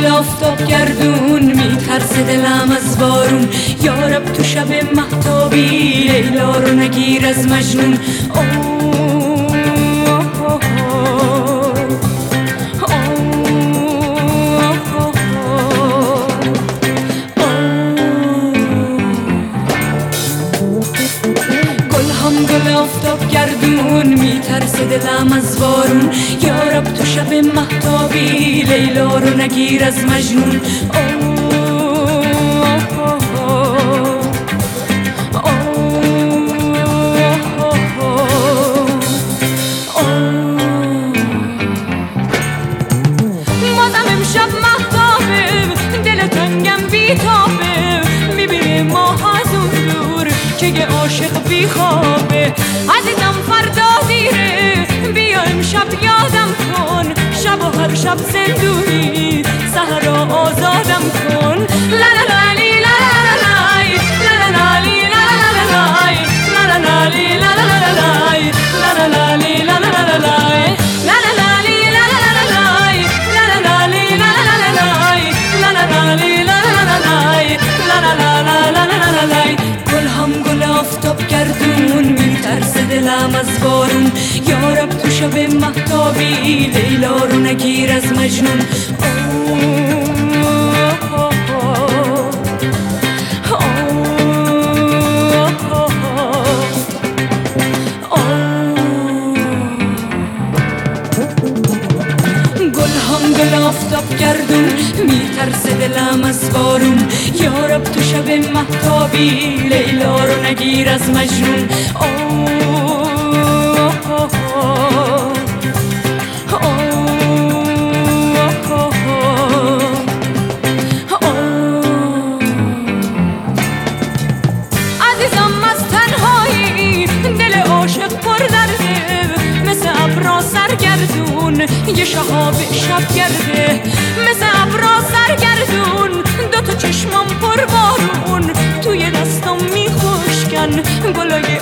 گل آفتاب گردون میترسه دلم از بارون. یارب تو شب مهتابی لیلا رو نگیر از مجنون. گل آفتاب گردون میترسه دلم از بارون. یارب تو شب مهتابی لیلا رو نگیر از مجنون. بازم امشب مهتابه دل تنگم بیتابه. میبینه ماه از اون دور که یه عاشق بیخوابه. عزیزم فردا دیره بیا امشب یادم کن. شب و هر شب زندونی سحر آزادم کن. لا لا لا لی لا لا لا لا لا لا لی لا لا لا لا لا لی لا لا لا لا لا لی لا لا لا لا آفتاب گردون میترسه دلم از بارون. یارب تو شب مهتابی لیلا رو نگیر از مجنون. گل آفتاب گردون میترسه دلم از بارون. یارب تو شب مهتابی لیلا رو نگیر از مجنون. عزیزم از تنهایی دل عاشق پر درده. مثل ابرا سرگردون یه شهاب شب گرده. مثل ابرا سرگردون دوتا چشمم پر بارون. توی دستم میخوشکن گلای